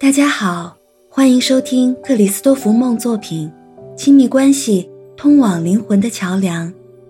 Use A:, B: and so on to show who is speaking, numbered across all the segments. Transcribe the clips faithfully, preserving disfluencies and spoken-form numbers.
A: 大家好，欢迎收听克里斯多福梦作品《亲密关系通往灵魂的桥梁》。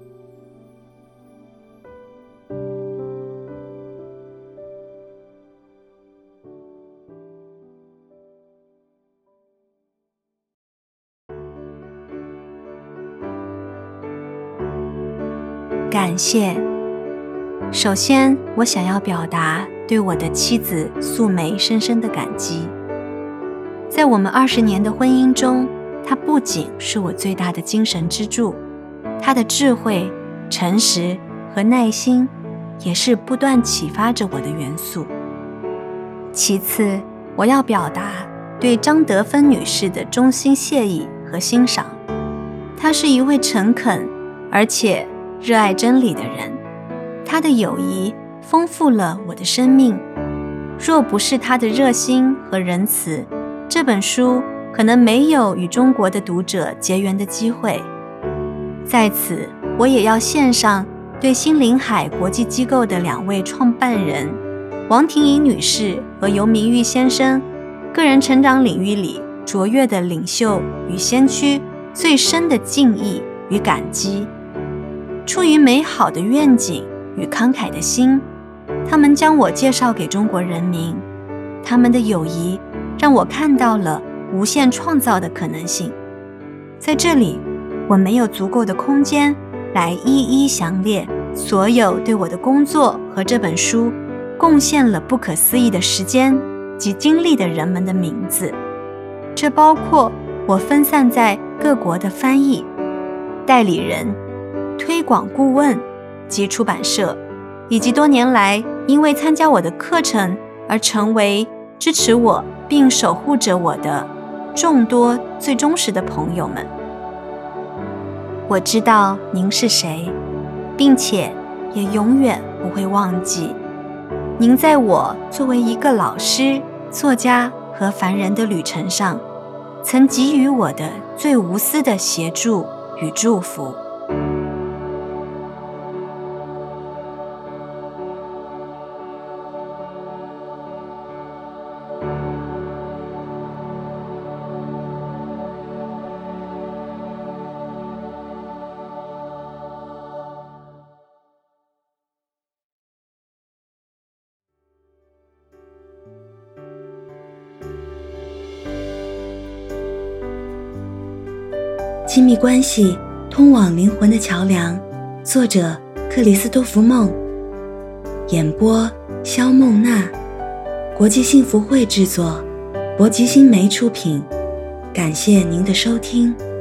B: 感谢。首先，我想要表达对我的妻子素梅深深的感激。在我们二十年的婚姻中，她不仅是我最大的精神支柱，她的智慧、诚实和耐心也是不断启发着我的元素。其次，我要表达对张德芬女士的衷心谢意和欣赏。她是一位诚恳而且热爱真理的人，她的友谊丰富了我的生命。若不是她的热心和仁慈，这本书可能没有与中国的读者结缘的机会。在此，我也要献上对新林海国际机构的两位创办人王婷颖女士和游明玉先生个人成长领域里卓越的领袖与先驱最深的敬意与感激。出于美好的愿景与慷慨的心，他们将我介绍给中国人民。他们的友谊让我看到了无限创造的可能性。在这里，我没有足够的空间来一一详列所有对我的工作和这本书贡献了不可思议的时间及精力的人们的名字。这包括我分散在各国的翻译、代理人、推广顾问及出版社，以及多年来因为参加我的课程而成为支持我并守护着我的众多最忠实的朋友们。我知道您是谁，并且也永远不会忘记您在我作为一个老师、作家和凡人的旅程上曾给予我的最无私的协助与祝福。
A: 亲密关系通往灵魂的桥梁，作者克里斯多福梦，演播肖梦娜，国际幸福会制作，博吉新媒出品。感谢您的收听。